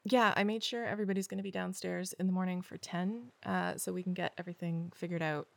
Yeah, I made sure everybody's going to be downstairs in the morning for 10, so we can get everything figured out.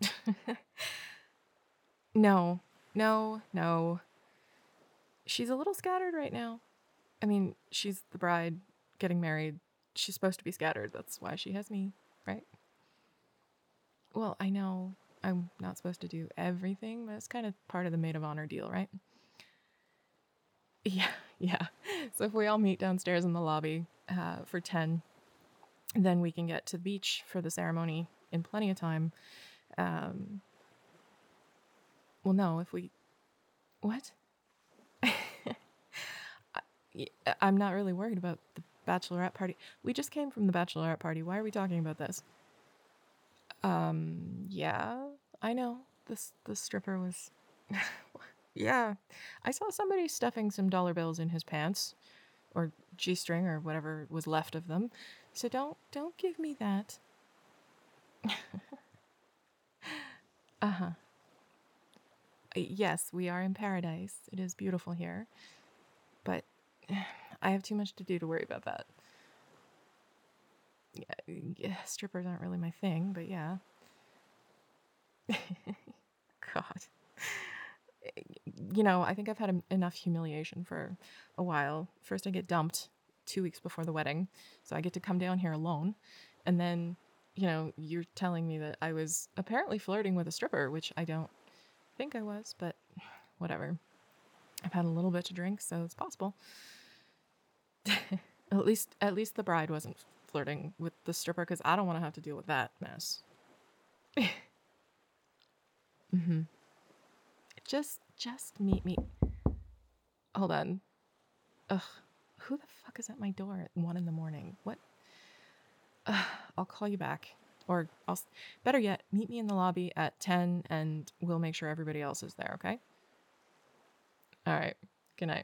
No, no, no. She's a little scattered right now. I mean, she's the bride getting married. She's supposed to be scattered. That's why she has me, right? Well, I know I'm not supposed to do everything, but it's kind of part of the maid of honor deal, right? Yeah, yeah. So if we all meet downstairs in the lobby for 10, then we can get to the beach for the ceremony in plenty of time. Um, well, no, if we. What? I'm not really worried about the bachelorette party. We just came from the bachelorette party. Why are we talking about this? Yeah, I know. The stripper was. Yeah, I saw somebody stuffing some dollar bills in his pants, or g-string, or whatever was left of them. So don't give me that. Uh huh. Yes, we are in paradise. It is beautiful here, but I have too much to do to worry about that. Yeah, strippers aren't really my thing, but yeah. God. I think I've had enough humiliation for a while. First, I get dumped 2 weeks before the wedding, so I get to come down here alone. And then, you're telling me that I was apparently flirting with a stripper, which I don't think I was, but whatever. I've had a little bit to drink, so it's possible. At least the bride wasn't flirting with the stripper, because I don't want to have to deal with that mess. Mm-hmm. Just meet me. Hold on. Ugh. Who the fuck is at my door at 1 a.m? What? I'll call you back. Or better yet, meet me in the lobby at 10 and we'll make sure everybody else is there, okay? All right. Good night.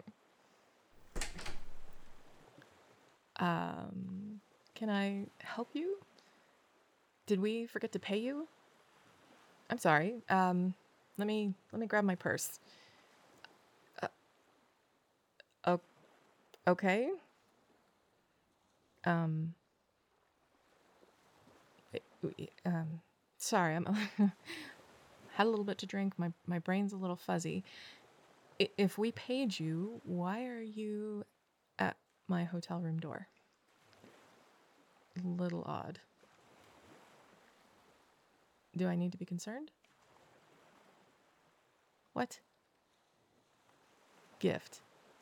Can I help you? Did we forget to pay you? I'm sorry. Let me grab my purse. Oh, okay. Um, sorry, I'm had a little bit to drink. My brain's a little fuzzy. If we paid you, why are you at my hotel room door? Little odd. Do I need to be concerned? What? Gift.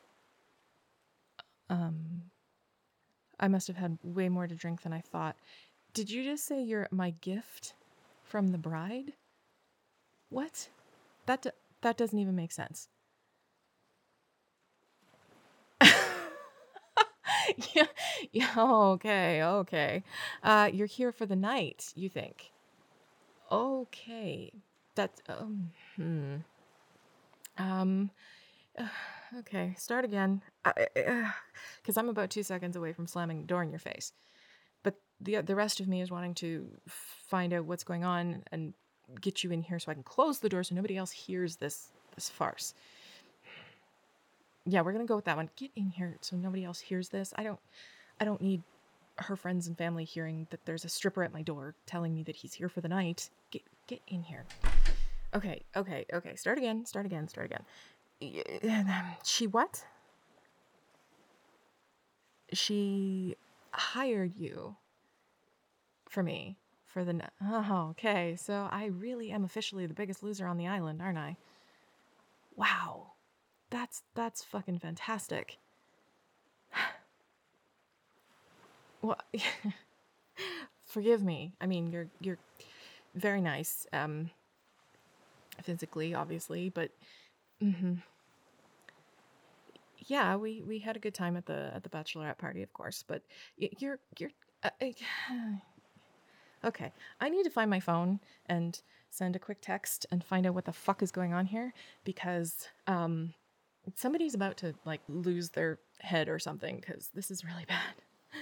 I must have had way more to drink than I thought. Did you just say you're my gift from the bride? What? That doesn't even make sense. Yeah, yeah. Okay. You're here for the night, you think? Okay. That's um. Okay, start again. Because I'm about 2 seconds away from slamming the door in your face. But the rest of me is wanting to find out what's going on and get you in here so I can close the door so nobody else hears this farce. Yeah, we're gonna go with that one. Get in here so nobody else hears this. I don't need her friends and family hearing that there's a stripper at my door telling me that he's here for the night. Get in here. Okay. Start again. She what? She hired you for me for the. Oh, okay. So I really am officially the biggest loser on the island, aren't I? Wow, that's fucking fantastic. Well, forgive me. I mean, you're very nice, physically, obviously, but yeah, we had a good time at the bachelorette party, of course. But you're okay. I need to find my phone and send a quick text and find out what the fuck is going on here because somebody's about to like lose their head or something because this is really bad.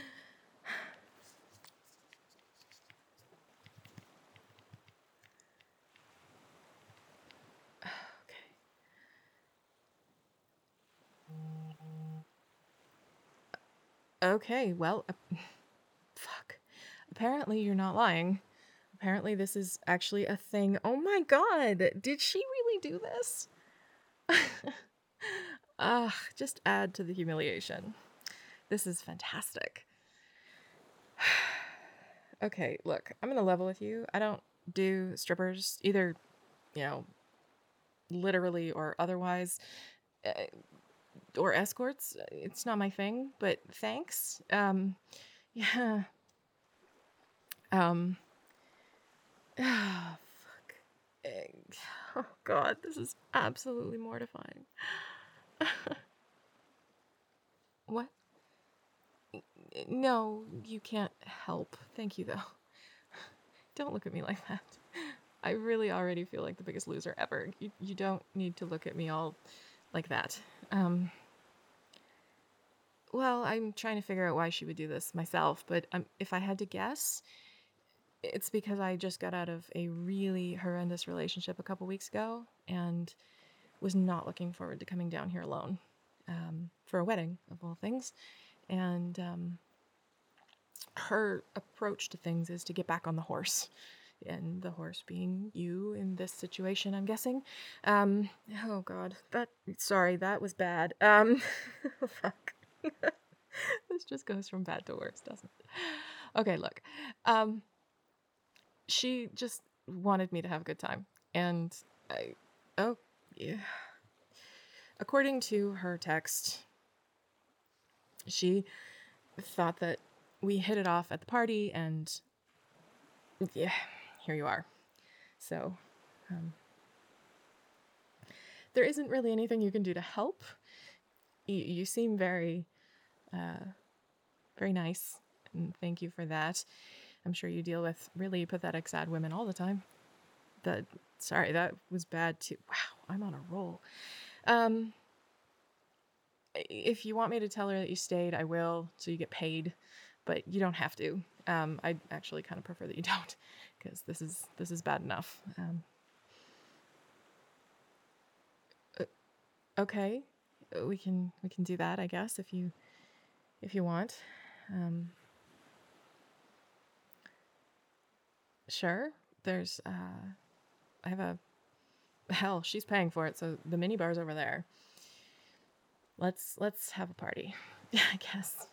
Okay. Okay, well, fuck. Apparently you're not lying. Apparently this is actually a thing. Oh my god, did she really do this? Just add to the humiliation. This is fantastic. Okay, look, I'm gonna level with you. I don't do strippers, either, you know, literally or otherwise, uh, or escorts. It's not my thing, but thanks. Yeah. Um, fuck. Oh god, this is absolutely mortifying. What? No, you can't help. Thank you, though. Don't look at me like that. I really already feel like the biggest loser ever. You don't need to look at me all like that. Well, I'm trying to figure out why she would do this myself, but if I had to guess, it's because I just got out of a really horrendous relationship a couple weeks ago and was not looking forward to coming down here alone for a wedding, of all things. And her approach to things is to get back on the horse. And the horse being you in this situation, I'm guessing. Oh god, sorry, that was bad. Fuck. This just goes from bad to worse, doesn't it? Okay, look. She just wanted me to have a good time. And oh, yeah. According to her text, she thought that we hit it off at the party, and yeah, here you are. So, there isn't really anything you can do to help. You seem very, very nice, and thank you for that. I'm sure you deal with really pathetic, sad women all the time. Sorry, that was bad too. Wow, I'm on a roll. If you want me to tell her that you stayed, I will, so you get paid, but you don't have to. I actually kind of prefer that you don't, because this is bad enough. Okay, we can do that, I guess, if you want. Sure. There's I have a hell. She's paying for it, so the mini bar's over there. Let's have a party. I guess.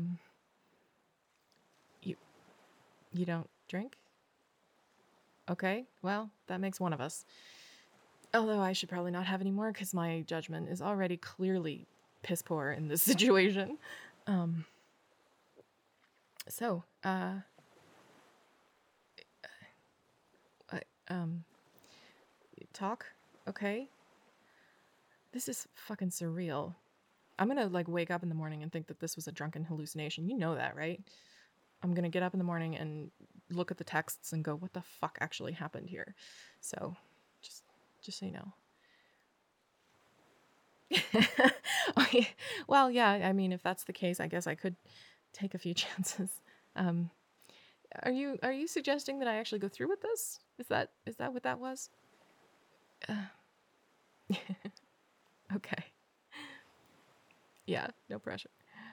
You don't drink? Okay, well, that makes one of us. Although I should probably not have any more because my judgment is already clearly piss poor in this situation. So, talk? Okay. This is fucking surreal. I'm gonna wake up in the morning and think that this was a drunken hallucination. You know that, right? I'm gonna get up in the morning and look at the texts and go, what the fuck actually happened here? So, just so you know. Okay. Well, yeah, I mean, if that's the case, I guess I could take a few chances. Are you suggesting that I actually go through with this? Is that what that was? Okay. Yeah, no pressure.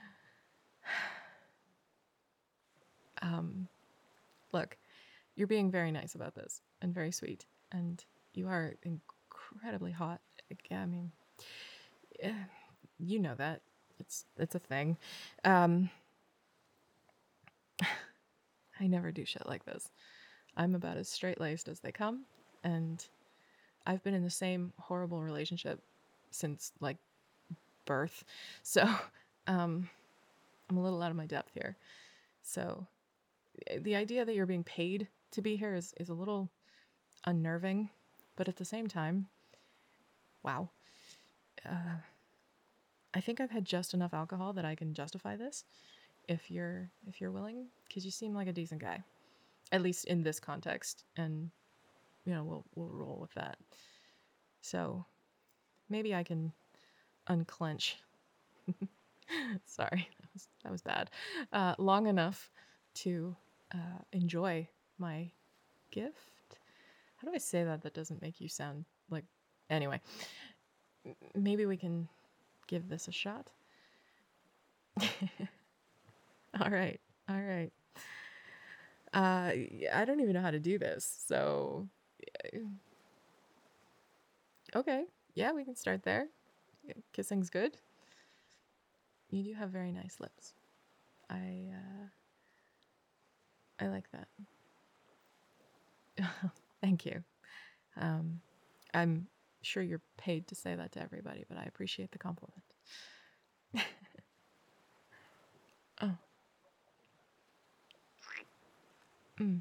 Look, you're being very nice about this and very sweet, and you are incredibly hot. I mean, you know that it's a thing. I never do shit like this. I'm about as straight-laced as they come, and I've been in the same horrible relationship since birth. So, I'm a little out of my depth here. So, the idea that you're being paid to be here is a little unnerving, but at the same time, wow. I think I've had just enough alcohol that I can justify this if you're willing, because you seem like a decent guy, at least in this context, and we'll roll with that. So maybe I can unclench. Sorry, that was bad. Long enough to enjoy my gift. How do I say that doesn't make you sound like... Anyway, maybe we can give this a shot. All right. All right. I don't even know how to do this. So, okay. Yeah, we can start there. Kissing's good. You do have very nice lips. I like that. Thank you. Um, I'm sure you're paid to say that to everybody, but I appreciate the compliment. Oh, mm,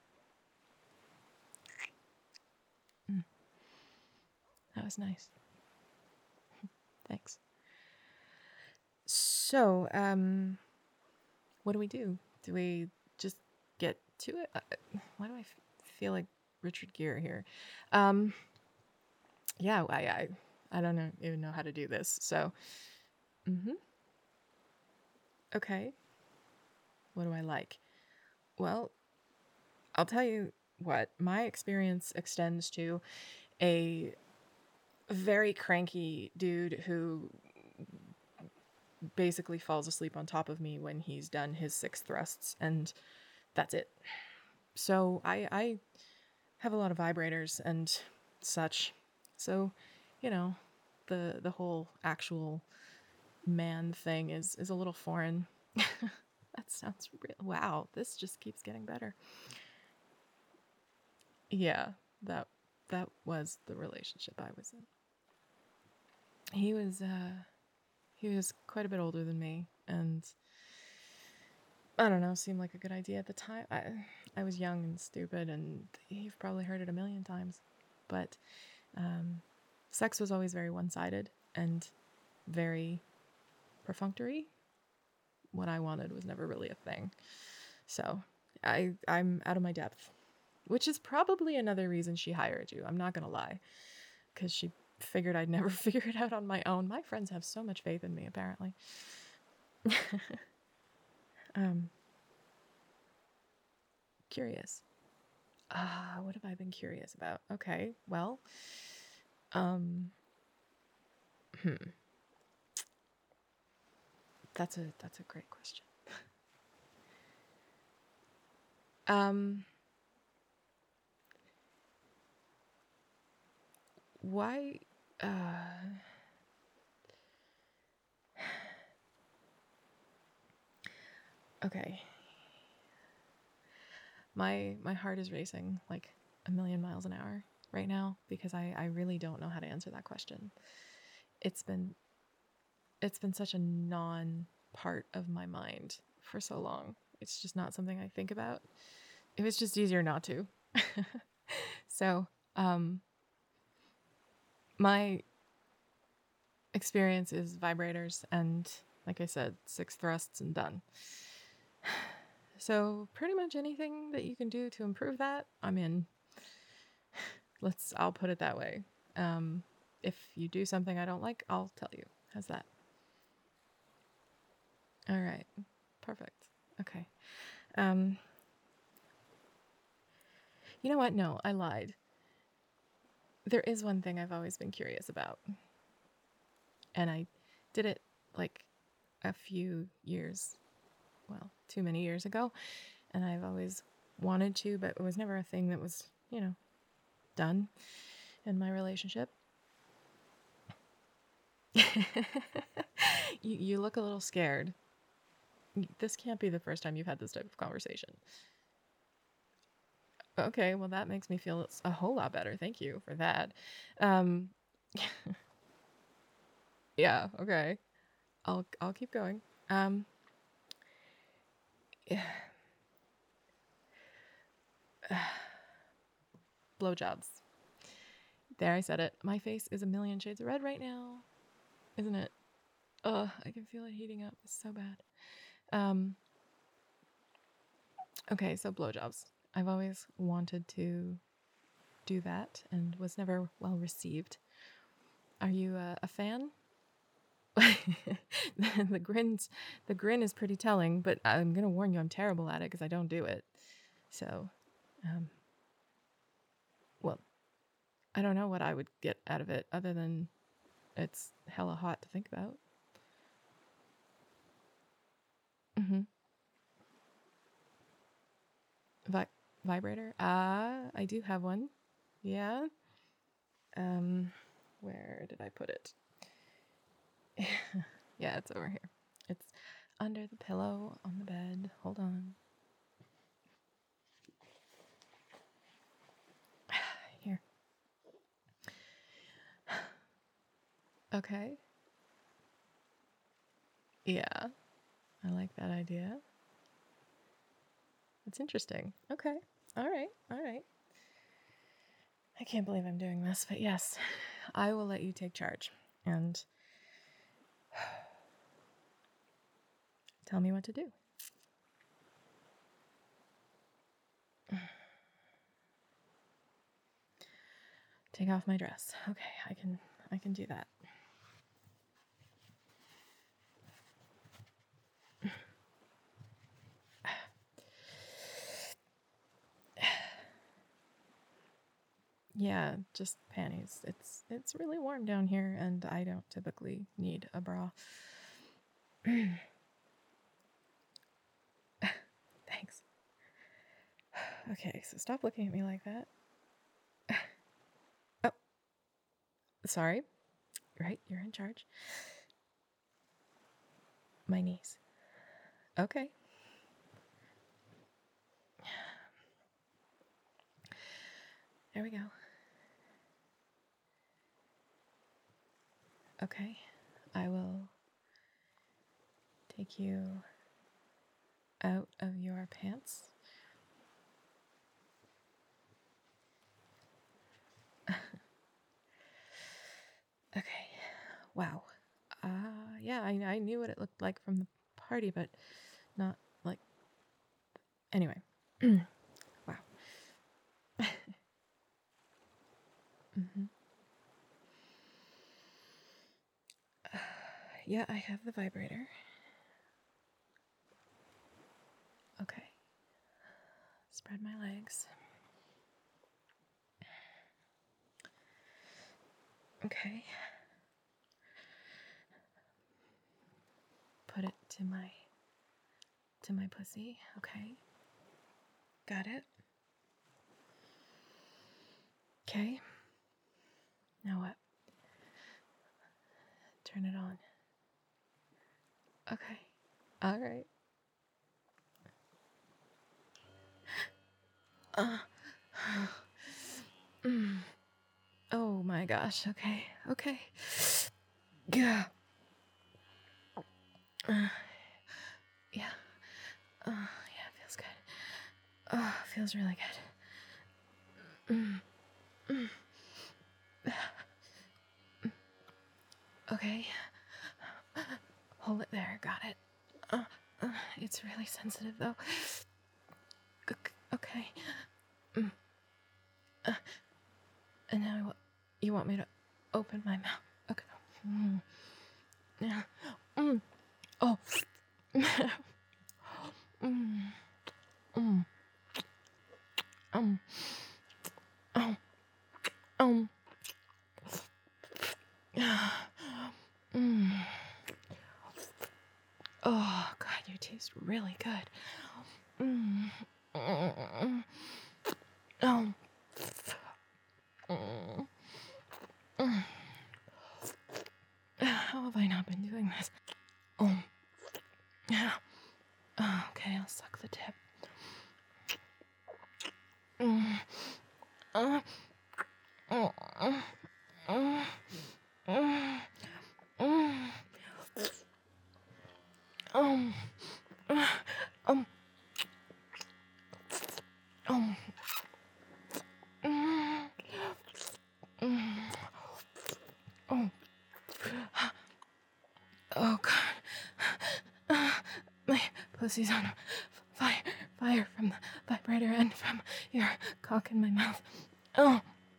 mm, that was nice. Thanks. So, what do we do? Do we just get to it? Why do I feel like Richard Gere here? Um, yeah, I don't know, even know how to do this. So, mm-hmm. Okay. What do I like? Well, I'll tell you what, my experience extends to a very cranky dude who basically falls asleep on top of me when he's done his 6 thrusts, and that's it. So I have a lot of vibrators and such. So, you know, the whole actual man thing is a little foreign. That sounds real. Wow, this just keeps getting better. Yeah, that that was the relationship I was in. He was quite a bit older than me, and I don't know, seemed like a good idea at the time. I was young and stupid, and you've probably heard it a million times, but um, sex was always very one-sided and very perfunctory. What I wanted was never really a thing. So I'm out of my depth, which is probably another reason she hired you. I'm not gonna lie, because she figured I'd never figure it out on my own. My friends have so much faith in me, apparently. um, Curious. What have I been curious about? Okay, well, um, hmm, that's a great question. Um, why? Uh, okay, my heart is racing like a million miles an hour right now because I really don't know how to answer that question. It's been it's been such a non part of my mind for so long. It's just not something I think about. It was just easier not to. So, my experience is vibrators and, like I said, 6 thrusts and done. So, pretty much anything that you can do to improve that, I'm in. I'll put it that way. If you do something I don't like, I'll tell you. How's that? All right. Perfect. Okay. Um, you know what? No, I lied. There is one thing I've always been curious about, and I did it like a few years, well, too many years ago, and I've always wanted to, but it was never a thing that was, done in my relationship. You look a little scared. This can't be the first time you've had this type of conversation. Okay, well that makes me feel a whole lot better. Thank you for that. Um, yeah, okay. I'll keep going. Um, Blowjobs. There, I said it. My face is a million shades of red right now, isn't it? Ugh, I can feel it heating up. It's so bad. Um, okay, so blowjobs. I've always wanted to do that and was never well received. Are you a fan? the grin is pretty telling, but I'm gonna warn you, I'm terrible at it because I don't do it. So, um, well, I don't know what I would get out of it other than it's hella hot to think about. Mm-hmm. Vi- Vibrator? I do have one. Yeah. Where did I put it? Yeah, it's over here. It's under the pillow on the bed. Hold on. Here. Okay. Yeah, I like that idea. It's interesting. Okay. All right. All right. I can't believe I'm doing this, but yes, I will let you take charge and tell me what to do. Take off my dress. Okay, I can do that. Yeah, just panties. It's really warm down here and I don't typically need a bra. Thanks. Okay, so stop looking at me like that. Oh, sorry. Right, you're in charge. My knees. Okay. There we go. Okay. I will take you out of your pants. Okay. Wow. Yeah, I knew what it looked like from the party, but not like. Anyway. Wow. Mm-hmm. Yeah, I have the vibrator. Okay. Spread my legs. Okay. Put it to my pussy. Okay. Got it. Okay. Now what? Turn it on. Okay. All right. Oh my gosh. Okay. Okay. Yeah. Yeah. Yeah, it feels good. Oh, it feels really good. Okay. Hold it there. Got it. It's really sensitive though. Okay. And now you want me to open my mouth. Okay. Yeah. Oh. Oh. Oh. Oh, God, you taste really good. Oh. How have I not been doing this? Oh. Yeah. Oh, okay, I'll suck the tip. Oh, God. My pussy's on fire from the vibrator and from your cock in my mouth. Oh.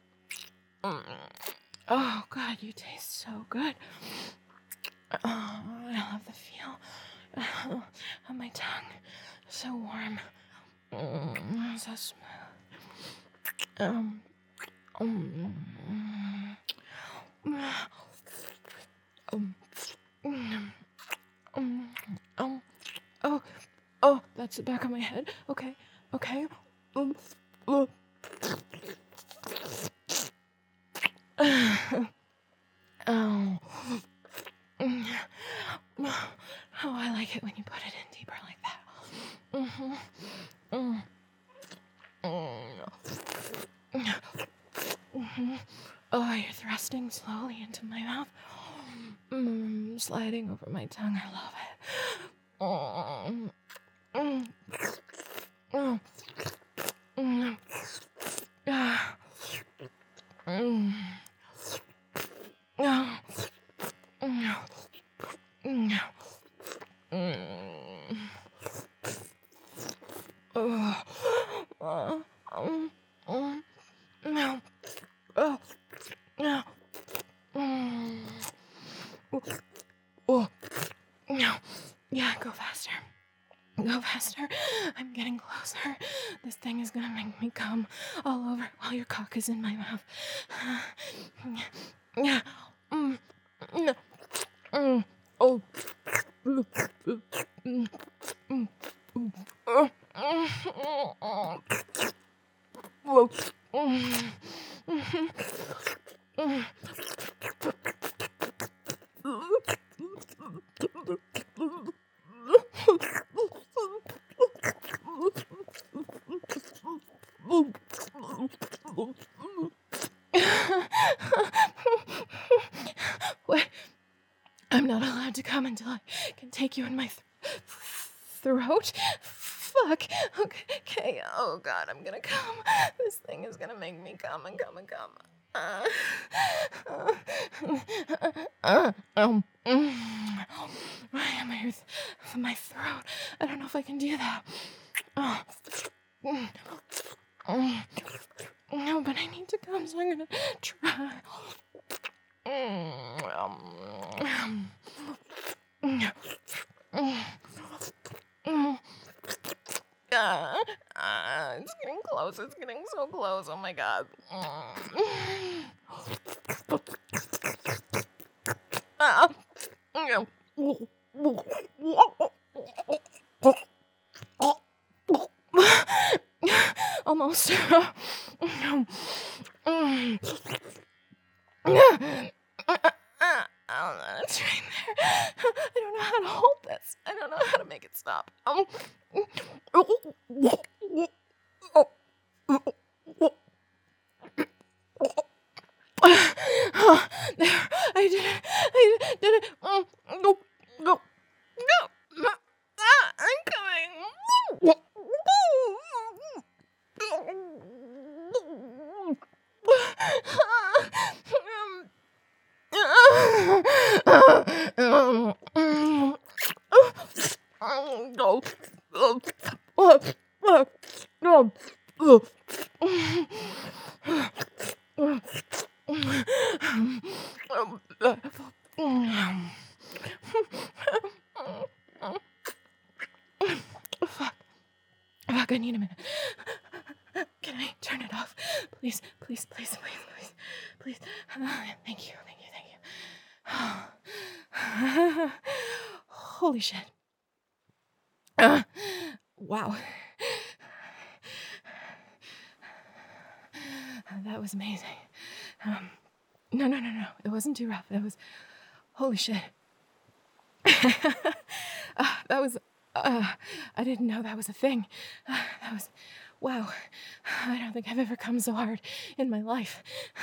Oh, God, you taste so good. Oh, I love the feel of my tongue. So warm. So smooth. Oh, that's the back of my head. Okay. Oh. Oh, I like it when you put it in deeper like that. Oh, you're thrusting slowly into my mouth. Sliding over my tongue. I love it. Yeah, go faster. Go faster. I'm getting closer. This thing is gonna make me come all over while your cock is in my mouth. Yeah. Oh. What? I'm not allowed to come until I can take you in my throat? Fuck. Okay. Oh, God, I'm gonna come. This thing is gonna make me come and come and come. My throat. I don't know if I can do that. No, but I need to come, so I'm gonna try. It's getting close. It's getting so close. Oh my God. Almost. Oh, that's right there. I don't know how to hold this. I don't know how to make it stop. There, I did it. I did it. No, no, no. I'm coming. Fuck, I need a minute. Can I turn it off? Please. Thank you. Holy shit. Wow. That was amazing. No. It wasn't too rough. That was... Holy shit. That was... I didn't know that was a thing. That was... Wow. I don't think I've ever come so hard in my life.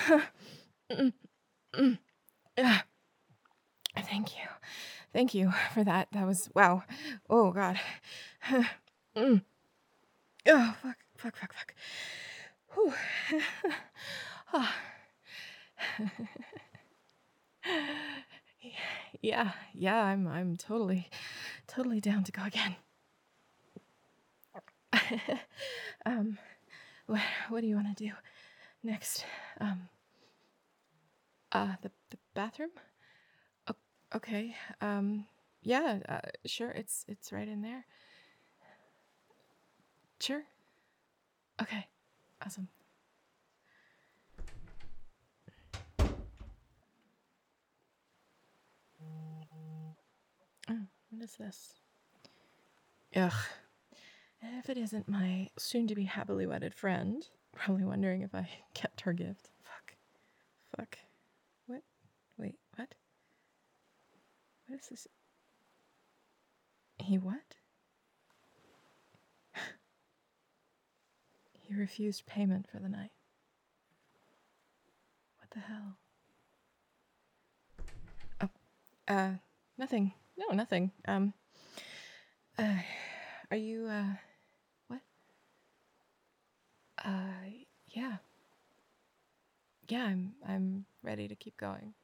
Thank you for that. That was... Wow. Oh, God. Oh, fuck. Whew. Yeah, I'm totally down to go again. What do you want to do next? The bathroom? Okay. Yeah, sure. It's right in there. Sure. Okay. Awesome. Oh, what is this? Ugh. If it isn't my soon-to-be happily wedded friend, probably wondering if I kept her gift. Fuck. What? Wait, what? What is this? He what? He refused payment for the night. What the hell? Oh, nothing. No, nothing. Are you, what? Yeah. Yeah, I'm ready to keep going.